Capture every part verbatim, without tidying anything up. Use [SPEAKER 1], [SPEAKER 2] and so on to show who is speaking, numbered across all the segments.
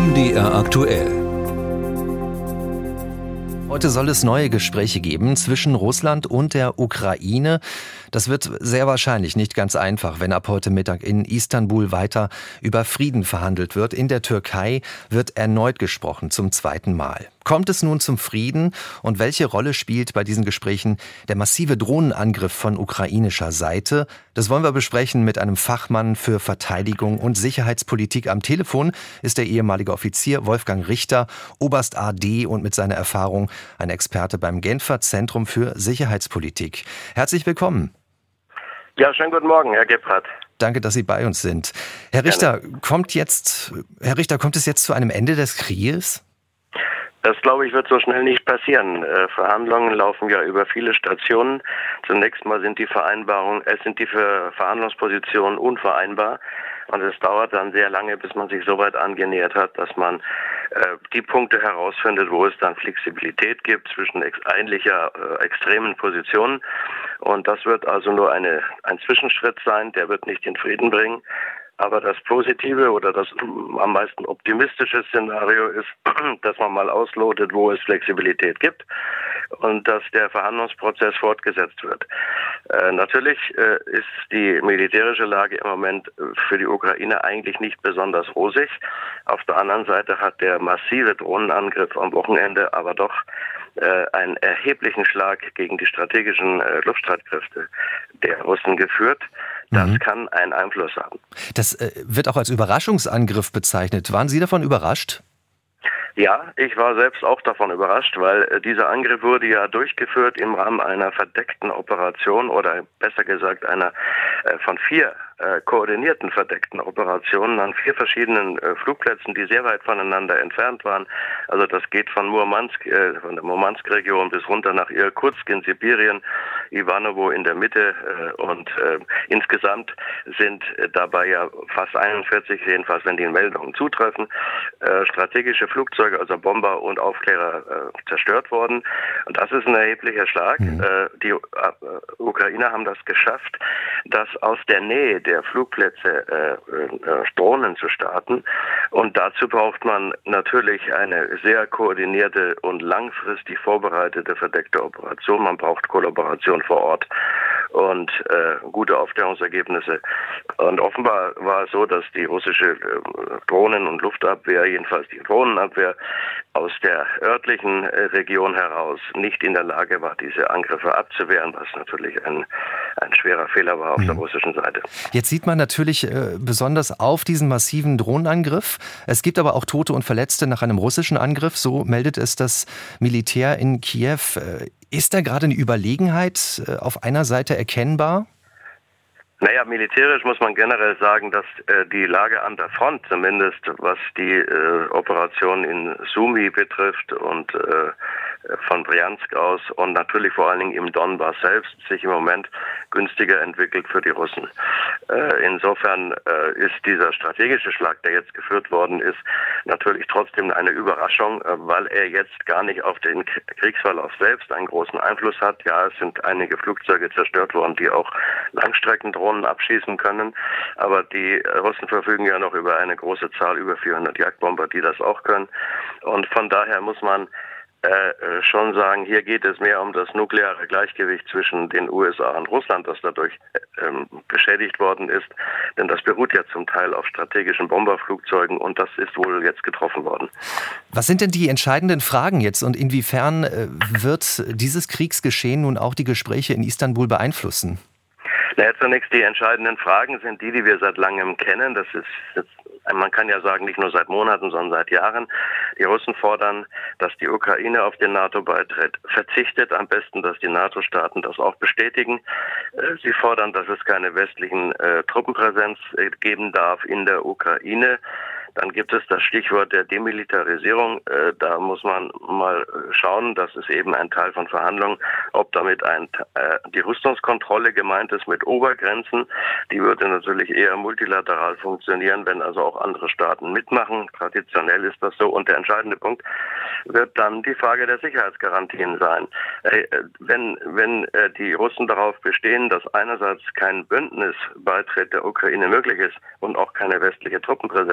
[SPEAKER 1] M D R aktuell.
[SPEAKER 2] Heute soll es neue Gespräche geben zwischen Russland und der Ukraine. Das wird sehr wahrscheinlich nicht ganz einfach, wenn ab heute Mittag in Istanbul weiter über Frieden verhandelt wird. In der Türkei wird erneut gesprochen, zum zweiten Mal. Kommt es nun zum Frieden und welche Rolle spielt bei diesen Gesprächen der massive Drohnenangriff von ukrainischer Seite? Das wollen wir besprechen mit einem Fachmann für Verteidigung und Sicherheitspolitik. Am Telefon ist der ehemalige Offizier Wolfgang Richter, Oberst A D und mit seiner Erfahrung ein Experte beim Genfer Zentrum für Sicherheitspolitik. Herzlich willkommen.
[SPEAKER 3] Ja, schönen guten Morgen, Herr Gebhardt.
[SPEAKER 2] Danke, dass Sie bei uns sind. Herr Richter, kommt jetzt, Herr Richter, kommt es jetzt zu einem Ende des Krieges?
[SPEAKER 3] Das, glaube ich, wird so schnell nicht passieren. Äh, Verhandlungen laufen ja über viele Stationen. Zunächst mal sind die Vereinbarungen, es sind die Verhandlungspositionen unvereinbar. Und es dauert dann sehr lange, bis man sich so weit angenähert hat, dass man äh, die Punkte herausfindet, wo es dann Flexibilität gibt zwischen ex ähnlicher äh, extremen Positionen. Und das wird also nur eine, ein Zwischenschritt sein, der wird nicht den Frieden bringen. Aber das positive oder das am meisten optimistische Szenario ist, dass man mal auslotet, wo es Flexibilität gibt und dass der Verhandlungsprozess fortgesetzt wird. Äh, natürlich äh, ist die militärische Lage im Moment für die Ukraine eigentlich nicht besonders rosig. Auf der anderen Seite hat der massive Drohnenangriff am Wochenende aber doch äh, einen erheblichen Schlag gegen die strategischen äh, Luftstreitkräfte der Russen geführt. Das mhm. kann einen Einfluss haben.
[SPEAKER 2] Das äh, wird auch als Überraschungsangriff bezeichnet. Waren Sie davon überrascht?
[SPEAKER 3] Ja, ich war selbst auch davon überrascht, weil äh, dieser Angriff wurde ja durchgeführt im Rahmen einer verdeckten Operation oder besser gesagt einer äh, von vier äh, koordinierten verdeckten Operationen an vier verschiedenen äh, Flugplätzen, die sehr weit voneinander entfernt waren. Also das geht von Murmansk, äh, von der Murmansk-Region bis runter nach Irkutsk in Sibirien, Ivanovo in der Mitte äh, und äh, insgesamt sind äh, dabei ja fast einundvierzig, jedenfalls wenn die Meldungen zutreffen, äh, strategische Flugzeuge, also Bomber und Aufklärer, äh, zerstört worden. Und das ist ein erheblicher Schlag. Mhm. Äh, die äh, Ukrainer haben das geschafft, dass aus der Nähe der Flugplätze äh, äh, Drohnen zu starten. Und dazu braucht man natürlich eine sehr koordinierte und langfristig vorbereitete verdeckte Operation. Man braucht Kollaboration vor Ort und äh, gute Aufklärungsergebnisse. Und offenbar war es so, dass die russische äh, Drohnen- und Luftabwehr, jedenfalls die Drohnenabwehr, aus der örtlichen äh, Region heraus nicht in der Lage war, diese Angriffe abzuwehren, was natürlich ein, ein schwerer Fehler war auf mhm. der russischen Seite.
[SPEAKER 2] Jetzt sieht man natürlich äh, besonders auf diesen massiven Drohnenangriff. Es gibt aber auch Tote und Verletzte nach einem russischen Angriff, so meldet es das Militär in Kiew. Äh, ist da gerade eine Überlegenheit äh, auf einer Seite erkennbar?
[SPEAKER 3] Naja, militärisch muss man generell sagen, dass äh, die Lage an der Front, zumindest was die äh, Operation in Sumy betrifft und äh, von Bryansk aus und natürlich vor allen Dingen im Donbass selbst, sich im Moment günstiger entwickelt für die Russen. Äh, insofern äh, ist dieser strategische Schlag, der jetzt geführt worden ist, natürlich trotzdem eine Überraschung, äh, weil er jetzt gar nicht auf den Kriegsverlauf selbst einen großen Einfluss hat. Ja, es sind einige Flugzeuge zerstört worden, die auch Langstreckendrohnen abschießen können, aber die Russen verfügen ja noch über eine große Zahl, über vierhundert Jagdbomber, die das auch können. Und von daher muss man Äh, schon sagen, hier geht es mehr um das nukleare Gleichgewicht zwischen den U S A und Russland, das dadurch ähm, beschädigt worden ist. Denn das beruht ja zum Teil auf strategischen Bomberflugzeugen und das ist wohl jetzt getroffen worden.
[SPEAKER 2] Was sind denn die entscheidenden Fragen jetzt und inwiefern äh, wird dieses Kriegsgeschehen nun auch die Gespräche in Istanbul beeinflussen?
[SPEAKER 3] Naja, zunächst die entscheidenden Fragen sind die, die wir seit langem kennen. Das ist jetzt, man kann ja sagen, nicht nur seit Monaten, sondern seit Jahren. Die Russen fordern, dass die Ukraine auf den NATO-Beitritt verzichtet. Am besten, dass die NATO-Staaten das auch bestätigen. Sie fordern, dass es keine westlichen äh, Truppenpräsenz äh, geben darf in der Ukraine. Dann gibt es das Stichwort der Demilitarisierung. Äh, da muss man mal schauen, das ist eben ein Teil von Verhandlungen, ob damit ein, äh, die Rüstungskontrolle gemeint ist mit Obergrenzen. Die würde natürlich eher multilateral funktionieren, wenn also auch andere Staaten mitmachen. Traditionell ist das so. Und der entscheidende Punkt wird dann die Frage der Sicherheitsgarantien sein. Äh, wenn wenn äh, die Russen darauf bestehen, dass einerseits kein Bündnisbeitritt der Ukraine möglich ist und auch keine westliche Truppenpräsenz, aber auf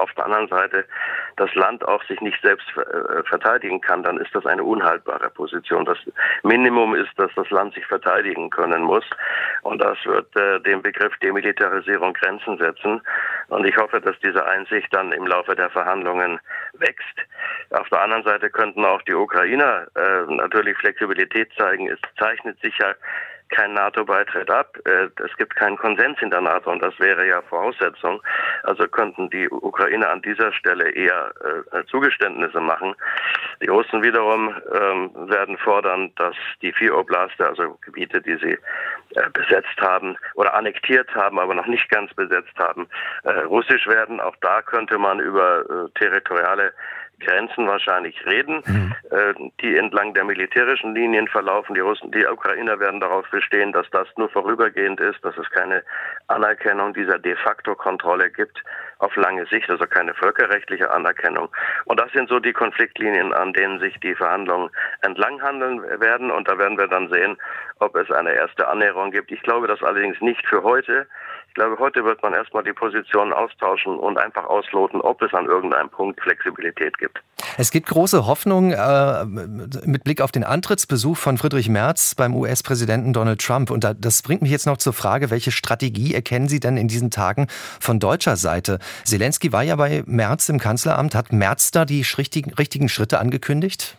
[SPEAKER 3] auf der anderen Seite das Land auch sich nicht selbst äh, verteidigen kann, dann ist das eine unhaltbare Position. Das Minimum ist, dass das Land sich verteidigen können muss. Und das wird äh, dem Begriff Demilitarisierung Grenzen setzen. Und ich hoffe, dass diese Einsicht dann im Laufe der Verhandlungen wächst. Auf der anderen Seite könnten auch die Ukrainer äh, natürlich Flexibilität zeigen. Es zeichnet sich ja kein NATO-Beitritt ab. Es gibt keinen Konsens in der NATO und das wäre ja Voraussetzung. Also könnten die Ukrainer an dieser Stelle eher äh, Zugeständnisse machen. Die Russen wiederum ähm, werden fordern, dass die vier Oblaste, also Gebiete, die sie äh, besetzt haben oder annektiert haben, aber noch nicht ganz besetzt haben, äh, russisch werden. Auch da könnte man über äh, territoriale Grenzen wahrscheinlich reden, mhm. äh, die entlang der militärischen Linien verlaufen. Die Russen, die Ukrainer werden darauf bestehen, dass das nur vorübergehend ist, dass es keine Anerkennung dieser de facto Kontrolle gibt auf lange Sicht, also keine völkerrechtliche Anerkennung. Und das sind so die Konfliktlinien, an denen sich die Verhandlungen entlang handeln werden. Und da werden wir dann sehen, ob es eine erste Annäherung gibt. Ich glaube das allerdings nicht für heute. Ich glaube, heute wird man erstmal die Positionen austauschen und einfach ausloten, ob es an irgendeinem Punkt Flexibilität gibt.
[SPEAKER 2] Es gibt große Hoffnung äh, mit Blick auf den Antrittsbesuch von Friedrich Merz beim U S-Präsidenten Donald Trump. Und das bringt mich jetzt noch zur Frage, welche Strategie erkennen Sie denn in diesen Tagen von deutscher Seite? Zelensky war ja bei Merz im Kanzleramt. Hat Merz da die richtigen, richtigen Schritte angekündigt?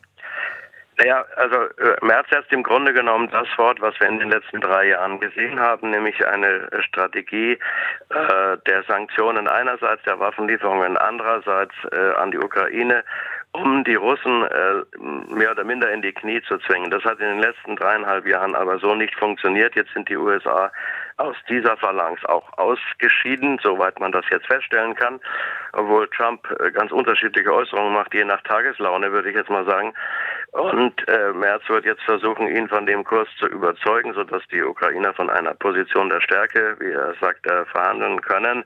[SPEAKER 3] Naja, also äh, Merz setzt im Grunde genommen das fort, was wir in den letzten drei Jahren gesehen haben, nämlich eine Strategie äh, der Sanktionen einerseits, der Waffenlieferungen andererseits äh, an die Ukraine, um die Russen äh, mehr oder minder in die Knie zu zwingen. Das hat in den letzten dreieinhalb Jahren aber so nicht funktioniert. Jetzt sind die U S A aus dieser Phalanx auch ausgeschieden, soweit man das jetzt feststellen kann, obwohl Trump ganz unterschiedliche Äußerungen macht, je nach Tageslaune, würde ich jetzt mal sagen. Und äh, Merz wird jetzt versuchen, ihn von dem Kurs zu überzeugen, sodass die Ukrainer von einer Position der Stärke, wie er sagt, äh, verhandeln können.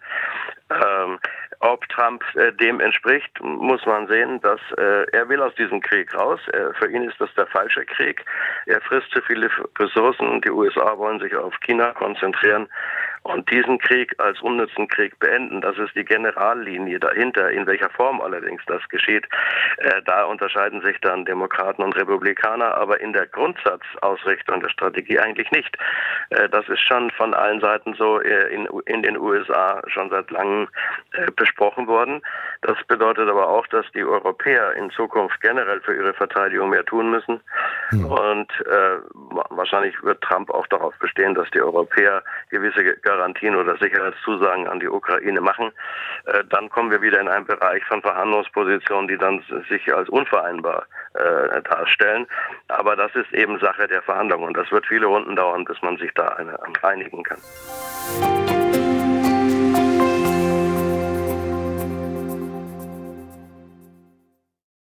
[SPEAKER 3] Ähm, ob Trump äh, dem entspricht, muss man sehen, dass äh, er will aus diesem Krieg raus. Äh, für ihn ist das der falsche Krieg. Er frisst zu viele Ressourcen. Die U S A wollen sich auf China konzentrieren und diesen Krieg als unnützen Krieg beenden. Das ist die Generallinie dahinter. In welcher Form allerdings das geschieht, äh, da unterscheiden sich dann Demokraten und Republikaner, aber in der Grundsatzausrichtung der Strategie eigentlich nicht. Äh, das ist schon von allen Seiten so äh, in, in den U S A schon seit langem äh, besprochen worden. Das bedeutet aber auch, dass die Europäer in Zukunft generell für ihre Verteidigung mehr tun müssen. Mhm. Und äh, wahrscheinlich wird Trump auch darauf bestehen, dass die Europäer gewisse Garantien oder Sicherheitszusagen an die Ukraine machen. Äh, dann kommen wir wieder in einen Bereich von Verhandlungspositionen, die dann sich als unvereinbar äh, darstellen. Aber das ist eben Sache der Verhandlungen und das wird viele Runden dauern, bis man sich da eine, einigen kann.